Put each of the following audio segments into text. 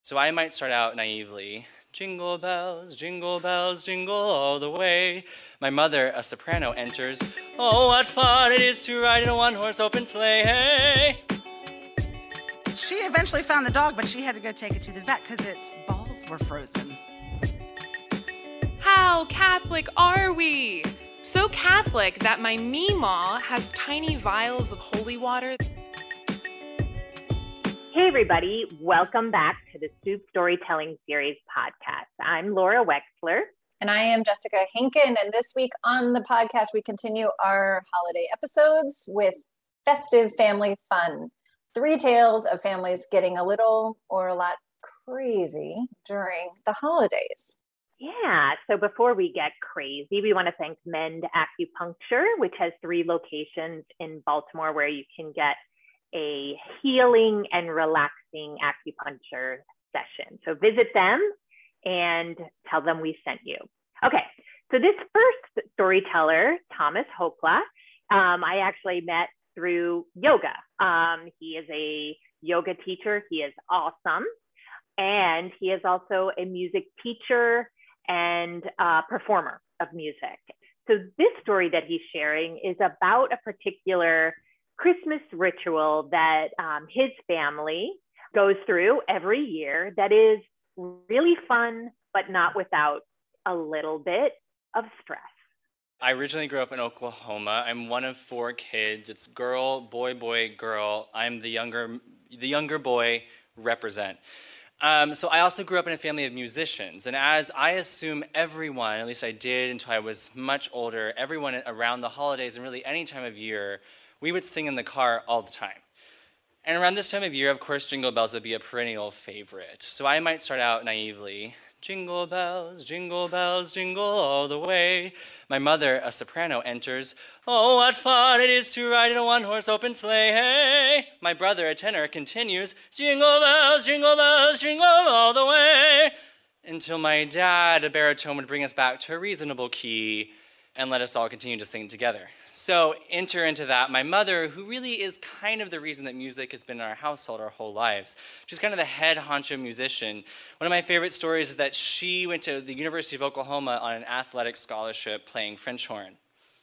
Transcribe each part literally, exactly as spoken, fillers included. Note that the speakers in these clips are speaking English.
So I might start out naively. Jingle bells, jingle bells, jingle all the way. My mother, a soprano, enters. Oh, what fun it is to ride in a one-horse open sleigh. Hey! She eventually found the dog, but she had to go take it to the vet because its balls were frozen. How Catholic are we? So Catholic that my Meemaw has tiny vials of holy water. Hey, everybody. Welcome back to the Soup Storytelling Series podcast. I'm Laura Wexler. And I am Jessica Hinken. And this week on the podcast, we continue our holiday episodes with festive family fun. Three tales of families getting a little or a lot crazy during the holidays. Yeah, so before we get crazy, we want to thank Mend Acupuncture, which has three locations in Baltimore where you can get a healing and relaxing acupuncture session. So visit them and tell them we sent you. Okay, so this first storyteller, Thomas Hopla, um, I actually met through yoga. Um, he is a yoga teacher. He is awesome. And he is also a music teacher and uh, performer of music. So this story that he's sharing is about a particular Christmas ritual that um, his family goes through every year that is really fun, but not without a little bit of stress. I originally grew up in Oklahoma. I'm one of four kids. It's girl, boy, boy, girl. I'm the younger, the younger boy, represent. Um, so I also grew up in a family of musicians, and as I assume everyone, at least I did until I was much older, everyone around the holidays and really any time of year, we would sing in the car all the time. And around this time of year, of course, Jingle Bells would be a perennial favorite. So I might start out naively. Jingle bells, jingle bells, jingle all the way. My mother, a soprano, enters. Oh, what fun it is to ride in a one-horse open sleigh. Hey! My brother, a tenor, continues. Jingle bells, jingle bells, jingle all the way. Until my dad, a baritone, would bring us back to a reasonable key and let us all continue to sing together. So enter into that my mother, who really is kind of the reason that music has been in our household our whole lives. She's kind of the head honcho musician. One of my favorite stories is that she went to the University of Oklahoma on an athletic scholarship playing French horn.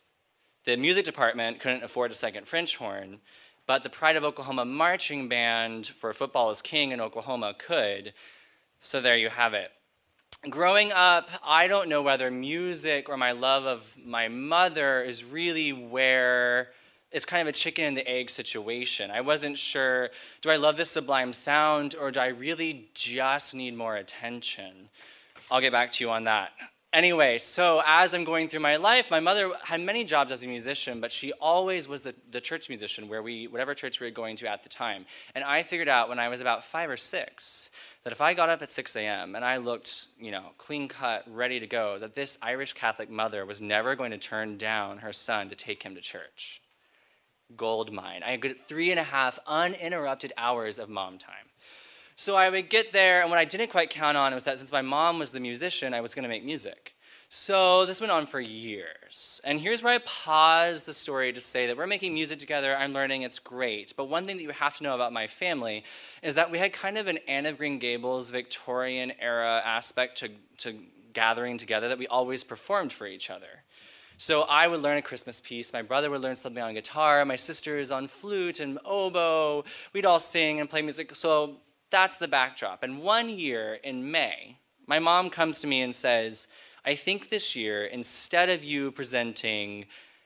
The music department couldn't afford a second French horn, but the Pride of Oklahoma marching band for Football is King in Oklahoma could. So there you have it. Growing up, I don't know whether music or my love of my mother is really where it's kind of a chicken and the egg situation. I wasn't sure, do I love this sublime sound or do I really just need more attention? I'll get back to you on that. Anyway, so as I'm going through my life, my mother had many jobs as a musician, but she always was the, the church musician where we, whatever church we were going to at the time. And I figured out when I was about five or six that if I got up at six a.m. and I looked, you know, clean cut, ready to go, that this Irish Catholic mother was never going to turn down her son to take him to church. Gold mine. I get three and a half uninterrupted hours of mom time. So I would get there, and what I didn't quite count on was that since my mom was the musician, I was going to make music. So this went on for years. And here's where I pause the story to say that we're making music together, I'm learning, it's great. But one thing that you have to know about my family is that we had kind of an Anne of Green Gables Victorian era aspect to, to gathering together that we always performed for each other. So I would learn a Christmas piece, my brother would learn something on guitar, my sisters on flute and oboe, we'd all sing and play music. So that's the backdrop. And one year in May, my mom comes to me and says, I think this year, instead of you presenting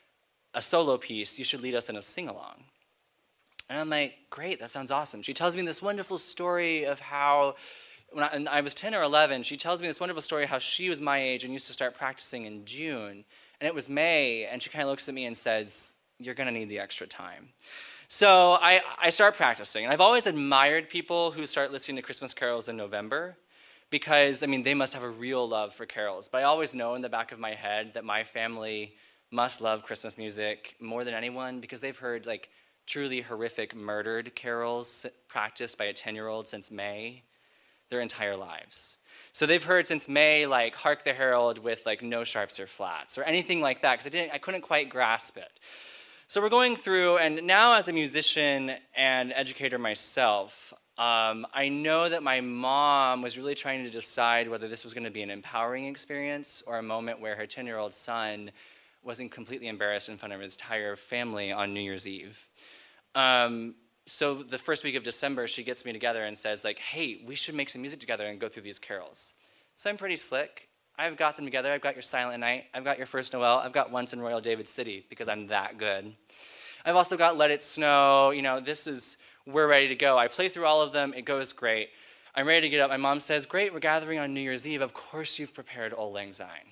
a solo piece, you should lead us in a sing-along. And I'm like, great, that sounds awesome. She tells me this wonderful story of how, when I, and I was ten or eleven, she tells me this wonderful story how she was my age and used to start practicing in June. And it was May, and she kind of looks at me and says, you're gonna need the extra time. So I, I start practicing. And I've always admired people who start listening to Christmas carols in November, because, I mean, they must have a real love for carols. But I always know in the back of my head that my family must love Christmas music more than anyone because they've heard, like, truly horrific murdered carols practiced by a ten-year-old since May their entire lives. So they've heard since May, like, Hark the Herald with, like, no sharps or flats or anything like that because I didn't, I couldn't quite grasp it. So we're going through, and now as a musician and educator myself, Um, I know that my mom was really trying to decide whether this was going to be an empowering experience or a moment where her ten-year-old son wasn't completely embarrassed in front of his entire family on New Year's Eve. Um, so the first week of December, she gets me together and says, like, hey, we should make some music together and go through these carols. So I'm pretty slick. I've got them together. I've got your Silent Night. I've got your First Noel. I've got Once in Royal David City because I'm that good. I've also got Let It Snow. You know, this is, we're ready to go. I play through all of them. It goes great. I'm ready to get up. My mom says, great, we're gathering on New Year's Eve. Of course you've prepared Auld Lang Syne.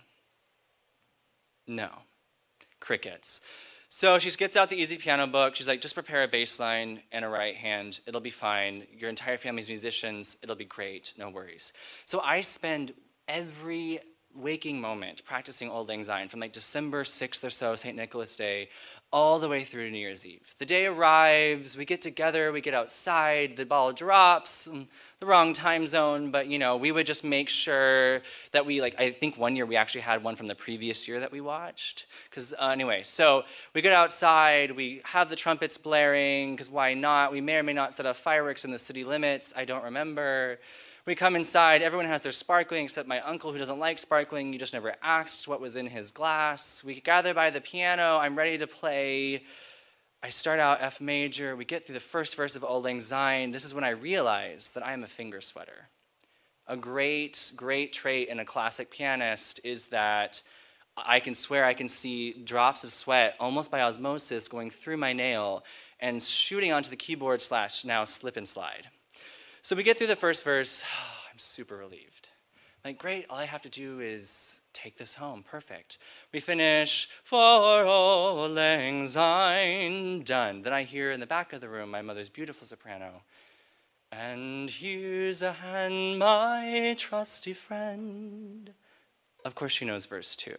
No. Crickets. So she gets out the easy piano book. She's like, just prepare a bass line and a right hand. It'll be fine. Your entire family's musicians. It'll be great. No worries. So I spend every waking moment practicing Auld Lang Syne from like December sixth or so, Saint Nicholas Day, all the way through to New Year's Eve. The day arrives, we get together, we get outside, the ball drops, the wrong time zone, but you know, we would just make sure that we, like, I think one year we actually had one from the previous year that we watched. Because uh, anyway, so we get outside, we have the trumpets blaring, because why not? We may or may not set off fireworks in the city limits, I don't remember. We come inside, everyone has their sparkling except my uncle who doesn't like sparkling. You just never asked what was in his glass. We gather by the piano, I'm ready to play. I start out F major, we get through the first verse of Auld Lang Syne. This is when I realize that I am a finger sweater. A great, great trait in a classic pianist is that I can swear I can see drops of sweat almost by osmosis going through my nail and shooting onto the keyboard slash now slip and slide. So we get through the first verse, oh, I'm super relieved. Like, great, all I have to do is take this home, perfect. We finish, for Auld Lang Syne, done. Then I hear in the back of the room my mother's beautiful soprano, and here's a hand, my trusty friend. Of course she knows verse two.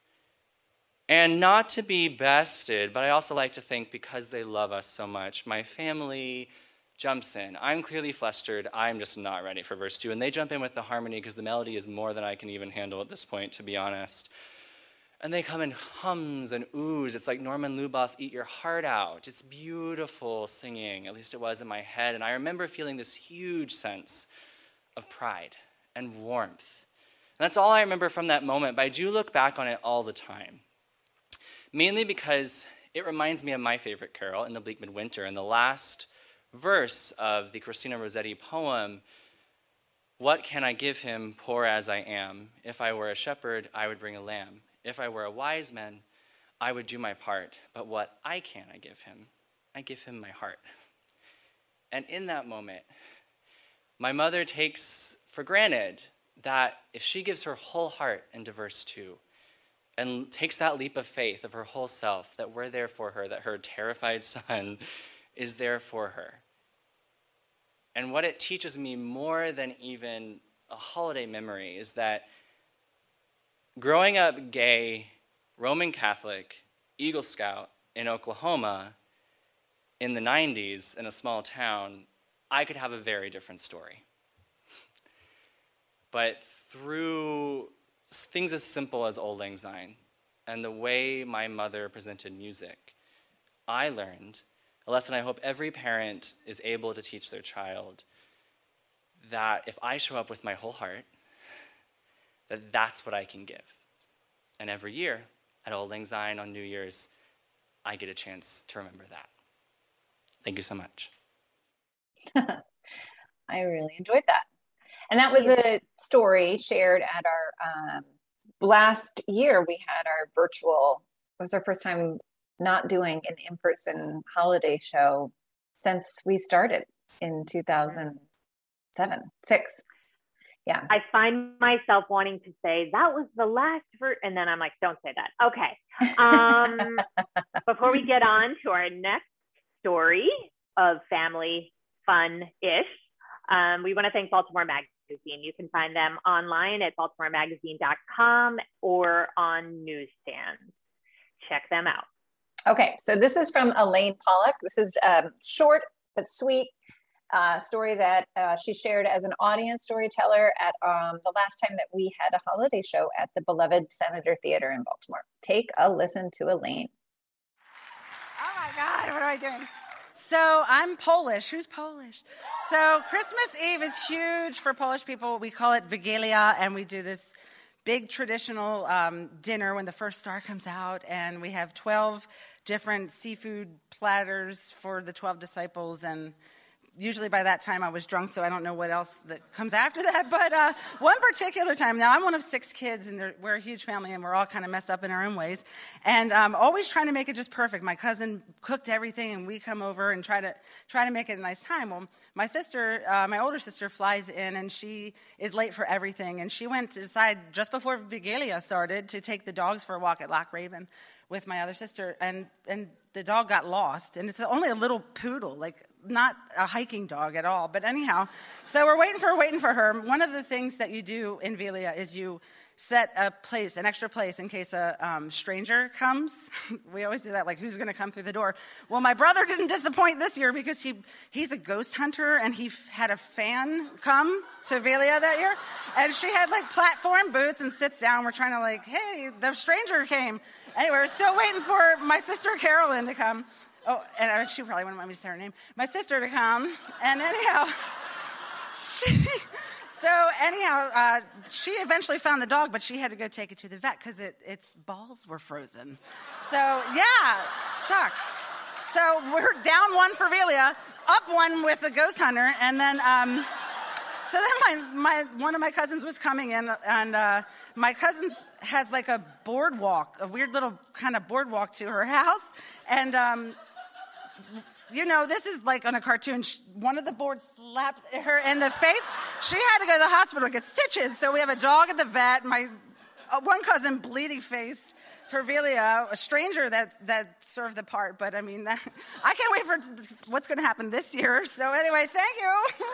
And not to be bested, but I also like to think because they love us so much, my family jumps in. I'm clearly flustered. I'm just not ready for verse two. And they jump in with the harmony because the melody is more than I can even handle at this point, to be honest. And they come in hums and oohs. It's like Norman Luboff, Eat Your Heart Out. It's beautiful singing, at least it was in my head. And I remember feeling this huge sense of pride and warmth. And that's all I remember from that moment, but I do look back on it all the time. Mainly because it reminds me of my favorite carol, In the Bleak Midwinter, and the last verse of the Christina Rossetti poem, what can I give him, poor as I am? If I were a shepherd, I would bring a lamb. If I were a wise man, I would do my part. But what I can I give him? I give him my heart. And in that moment, my mother takes for granted that if she gives her whole heart into verse two, and takes that leap of faith of her whole self, that we're there for her, that her terrified son is there for her. And what it teaches me more than even a holiday memory is that growing up gay, Roman Catholic, Eagle Scout in Oklahoma in the nineties in a small town, I could have a very different story. But through things as simple as Auld Lang Syne and the way my mother presented music, I learned a lesson I hope every parent is able to teach their child, that if I show up with my whole heart, that that's what I can give. And every year at Auld Lang Syne on New Year's, I get a chance to remember that. Thank you so much. I really enjoyed that. And that was a story shared at our, um, last year we had our virtual, it was our first time not doing an in-person holiday show since we started in two thousand seven, six. Yeah. I find myself wanting to say that was the last ver- and then I'm like, don't say that. Okay. Um, before we get on to our next story of family fun-ish, um, we want to thank Baltimore Magazine. You can find them online at baltimore magazine dot com or on newsstands. Check them out. Okay, so this is from Elaine Pollock. This is a short but sweet uh, story that uh, she shared as an audience storyteller at um, the last time that we had a holiday show at the beloved Senator Theater in Baltimore. Take a listen to Elaine. Oh my God, what am I doing? So I'm Polish. Who's Polish? So Christmas Eve is huge for Polish people. We call it Wigilia, and we do this big traditional um, dinner when the first star comes out, and we have twelve different seafood platters for the twelve disciples, and usually by that time I was drunk, so I don't know what else that comes after that. But uh, one particular time, now I'm one of six kids, and we're a huge family, and we're all kind of messed up in our own ways. And um, always trying to make it just perfect. My cousin cooked everything, and we come over and try to try to make it a nice time. Well, my sister, uh, my older sister, flies in, and she is late for everything. And she went to decide just before Vigilia started to take the dogs for a walk at Loch Raven with my other sister, and and the dog got lost. And it's only a little poodle, like not a hiking dog at all. But anyhow, so we're waiting for her, waiting for her. One of the things that you do in Vigilia is you set a place, an extra place in case a um, stranger comes. We always do that, like who's going to come through the door. Well, my brother didn't disappoint this year because he he's a ghost hunter, and he f- had a fan come to Vigilia that year. And she had like platform boots and sits down. We're trying to like, hey, the stranger came. Anyway, we're still waiting for my sister Carolyn to come. Oh, and she probably wouldn't want me to say her name. My sister to come. And anyhow, she, so anyhow, uh, she eventually found the dog, but she had to go take it to the vet because it, its balls were frozen. So, yeah, sucks. So we're down one for Vigilia, up one with the ghost hunter, and then... Um, So then my, my one of my cousins was coming in, and uh, my cousin has like a boardwalk, a weird little kind of boardwalk to her house. And, um, you know, this is like on a cartoon. One of the boards slapped her in the face. She had to go to the hospital to get stitches. So we have a dog at the vet, my uh, one cousin bleeding face for Vigilia, a stranger that, that served the part. But, I mean, that, I can't wait for what's going to happen this year. So anyway, thank you.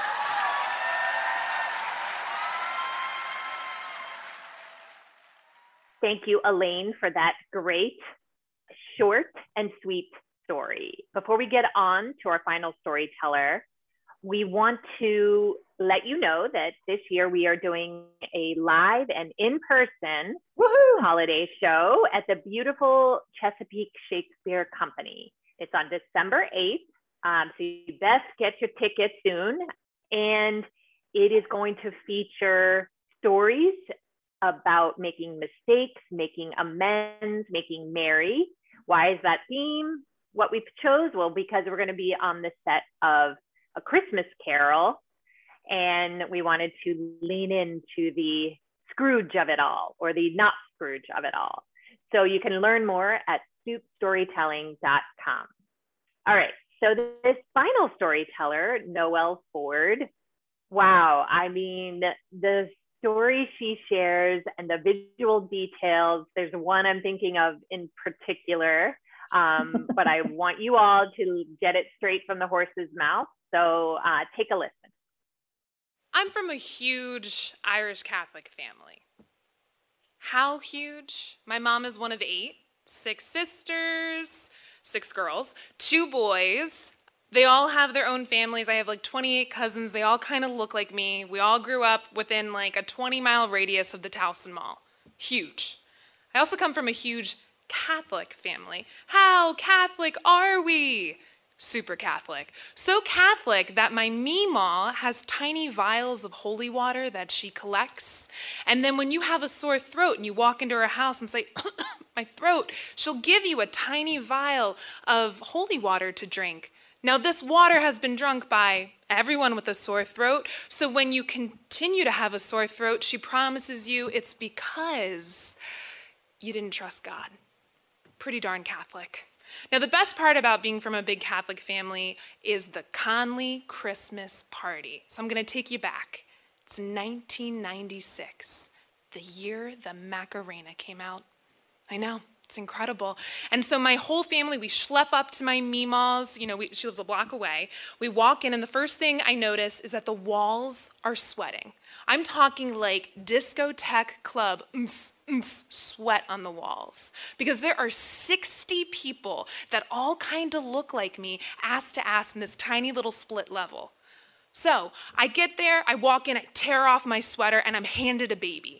Thank you, Elaine, for that great, short, and sweet story. Before we get on to our final storyteller, we want to let you know that this year we are doing a live and in-person woohoo holiday show at the beautiful Chesapeake Shakespeare Company. It's on December eighth, um, so you best get your tickets soon. And it is going to feature stories about making mistakes, making amends, making merry. Why is that theme what we chose? Well, because we're going to be on the set of A Christmas Carol, and we wanted to lean into the Scrooge of it all, or the not Scrooge of it all. So you can learn more at stoop storytelling dot com. All right, so this final storyteller, Noelle Ford, wow, I mean, the story she shares and the visual details, there's one I'm thinking of in particular, um, but I want you all to get it straight from the horse's mouth. So uh, take a listen. I'm from a huge Irish Catholic family. How huge? My mom is one of eight, six sisters, six girls, two boys. They all have their own families. I have like twenty-eight cousins. They all kind of look like me. We all grew up within like a twenty mile radius of the Towson Mall. Huge. I also come from a huge Catholic family. How Catholic are we? Super Catholic. So Catholic that my Meemaw has tiny vials of holy water that she collects. And then when you have a sore throat and you walk into her house and say, my throat, she'll give you a tiny vial of holy water to drink. Now, this water has been drunk by everyone with a sore throat, so when you continue to have a sore throat, she promises you it's because you didn't trust God. Pretty darn Catholic. Now, the best part about being from a big Catholic family is the Conley Christmas party. So I'm going to take you back. It's nineteen ninety-six, the year the Macarena came out. I know. It's incredible. And so my whole family, we schlep up to my Meemaw's, you know, we, she lives a block away. We walk in, and the first thing I notice is that the walls are sweating. I'm talking like discotheque club mm, mm, sweat on the walls, because there are sixty people that all kind of look like me, ass to ass, in this tiny little split level. So I get there, I walk in, I tear off my sweater, and I'm handed a baby.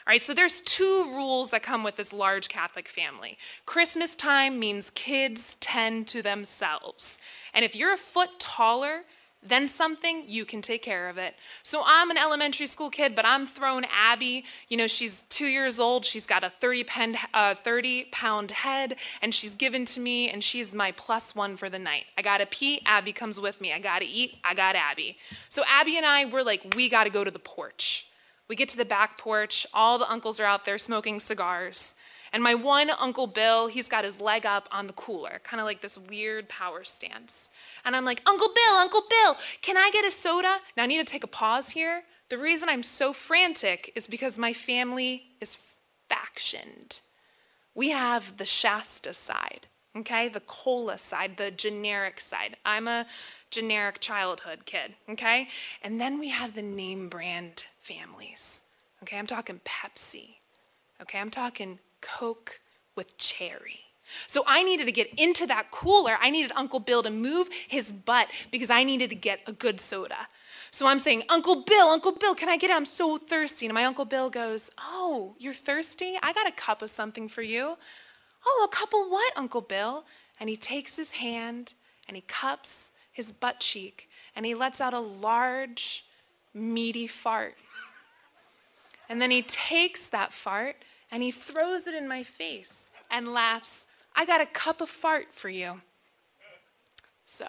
right, so there's two rules that come with this large Catholic family. Christmas time means kids tend to themselves. And if you're a foot taller than something, you can take care of it. So I'm an elementary school kid, but I'm throwing Abby. You know, she's two years old. She's got a thirty pound, uh, thirty pound head, and she's given to me, and she's my plus one for the night. I gotta pee, Abby comes with me. I gotta eat, I got Abby. So Abby and I, we're like, we gotta go to the porch. We get to the back porch. All the uncles are out there smoking cigars. And my one Uncle Bill, he's got his leg up on the cooler, kind of like this weird power stance. And I'm like, Uncle Bill, Uncle Bill, can I get a soda? Now I need to take a pause here. The reason I'm so frantic is because my family is factioned. We have the Shasta side, okay? The cola side, the generic side. I'm a generic childhood kid, okay? And then we have the name brand families, okay? I'm talking Pepsi, okay? I'm talking Coke with cherry. So I needed to get into that cooler. I needed Uncle Bill to move his butt because I needed to get a good soda. So I'm saying, Uncle Bill, Uncle Bill, can I get it? I'm so thirsty. And my Uncle Bill goes, oh, you're thirsty? I got a cup of something for you. Oh, a cup of what, Uncle Bill? And he takes his hand and he cups his butt cheek and he lets out a large, meaty fart. And then he takes that fart and he throws it in my face and laughs, I got a cup of fart for you. So,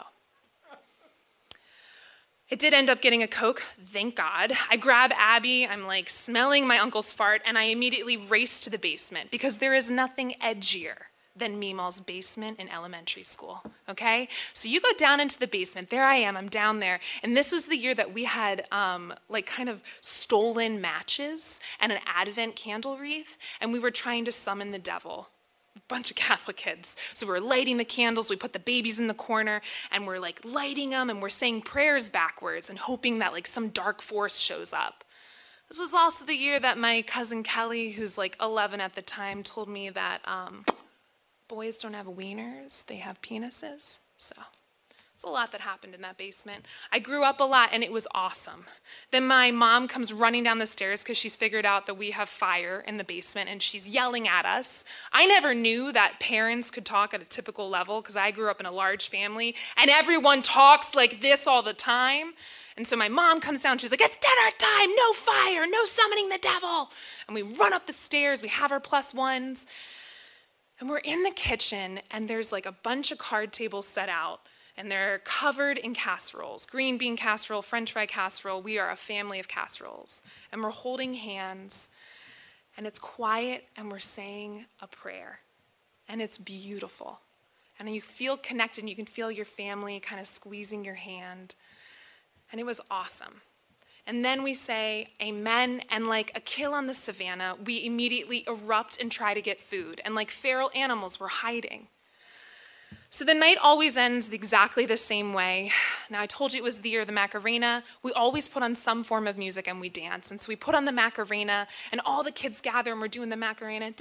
it did end up getting a Coke, thank God. I grab Abby, I'm like smelling my uncle's fart, and I immediately race to the basement because there is nothing edgier than Meemaw's basement in elementary school, okay? So you go down into the basement, there I am, I'm down there, and this was the year that we had um, like kind of stolen matches and an Advent candle wreath, and we were trying to summon the devil. A bunch of Catholic kids. So we're lighting the candles, we put the babies in the corner, and we're like lighting them, and we're saying prayers backwards and hoping that like some dark force shows up. This was also the year that my cousin Kelly, who's like eleven at the time, told me that um, boys don't have wieners, they have penises. So it's a lot that happened in that basement. I grew up a lot and it was awesome. Then my mom comes running down the stairs because she's figured out that we have fire in the basement and she's yelling at us. I never knew that parents could talk at a typical level because I grew up in a large family and everyone talks like this all the time. And so my mom comes down, she's like, it's dinner time, no fire, no summoning the devil. And we run up the stairs, we have our plus ones. And we're in the kitchen and there's like a bunch of card tables set out. And they're covered in casseroles, green bean casserole, French fry casserole. We are a family of casseroles. And we're holding hands, and it's quiet, and we're saying a prayer. And it's beautiful. And you feel connected, and you can feel your family kind of squeezing your hand. And it was awesome. And then we say amen, and like a kill on the savannah, we immediately erupt and try to get food. And like feral animals, we're hiding. So the night always ends exactly the same way. Now I told you it was the year of the Macarena. We always put on some form of music and we dance. And so we put on the Macarena and all the kids gather and we're doing the Macarena,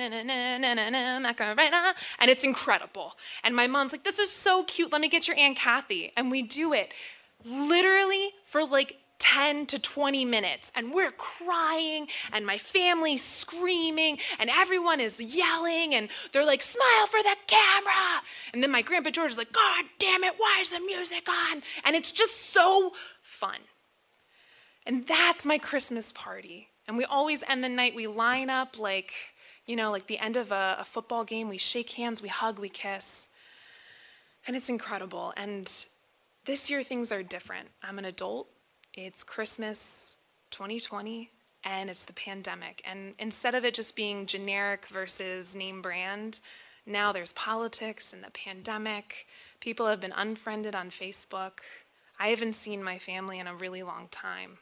Macarena, and it's incredible. And my mom's like, this is so cute, let me get your Aunt Kathy. And we do it literally for like ten to twenty minutes, and we're crying, and my family's screaming, and everyone is yelling, and they're like, smile for the camera. And then my Grandpa George is like, God damn it, why is the music on? And it's just so fun. And that's my Christmas party. And we always end the night, we line up like, you know, like the end of a, a football game, we shake hands, we hug, we kiss. And it's incredible. And this year things are different. I'm an adult. It's Christmas twenty twenty, and it's the pandemic. And instead of it just being generic versus name brand, now there's politics and the pandemic. People have been unfriended on Facebook. I haven't seen my family in a really long time.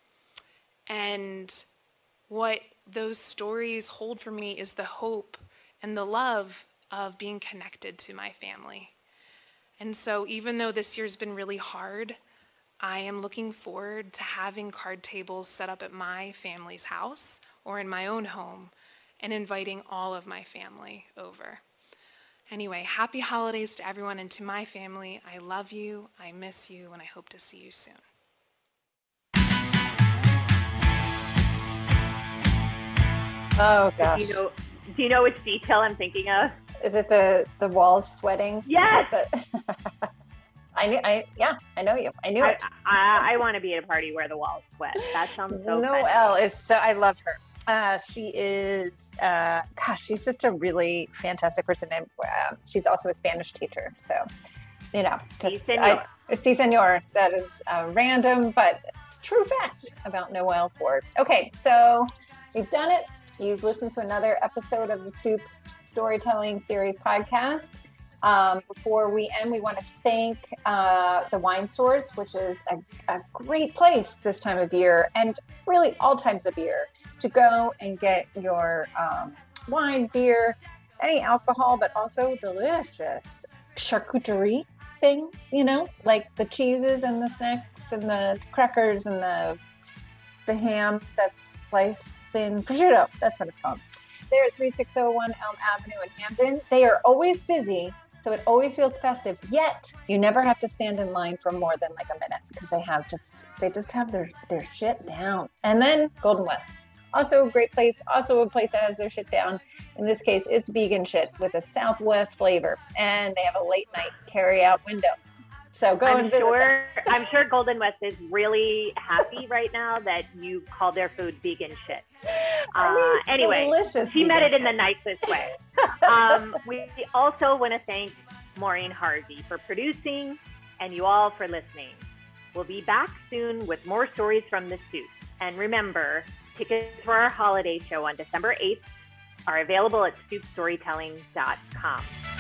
And what those stories hold for me is the hope and the love of being connected to my family. And so even though this year's been really hard, I am looking forward to having card tables set up at my family's house or in my own home and inviting all of my family over. Anyway, happy holidays to everyone and to my family. I love you, I miss you, and I hope to see you soon. Oh gosh. Do you know, do you know which detail I'm thinking of? Is it the the walls sweating? Yes. The... I knew. I yeah. I know you. I knew I, it. I, I want to be at a party where the walls sweat. That sounds so Noelle fun. is so. I love her. Uh, she is. Uh, gosh, she's just a really fantastic person, and uh, she's also a Spanish teacher. So, you know, just Sí, señor. I, sí, señor. That is uh, random, but it's true fact about Noelle Ford. Okay, so we've done it. You've listened to another episode of the Stoop Storytelling Series podcast. Um, before we end, we want to thank uh, the Wine Stores, which is a, a great place this time of year, and really all times of year, to go and get your um, wine, beer, any alcohol, but also delicious charcuterie things, you know, like the cheeses and the snacks and the crackers and the the ham that's sliced thin, prosciutto, that's what it's called. They're at thirty-six oh one Elm Avenue in Hampton. They are always busy, so it always feels festive, yet you never have to stand in line for more than like a minute because they have just, they just have their, their shit down. And then Golden West, also a great place, also a place that has their shit down. In this case, it's vegan shit with a Southwest flavor, and they have a late night carry out window. So go I'm and visit sure, them. I'm sure Golden West is really happy right now that you call their food vegan shit. Uh, I mean, it's anyway, delicious she meant vegan it in the shit. nicest way. Um, we also want to thank Maureen Harvey for producing and you all for listening. We'll be back soon with more stories from the Stoop. And remember, tickets for our holiday show on December eighth are available at stoop storytelling dot com.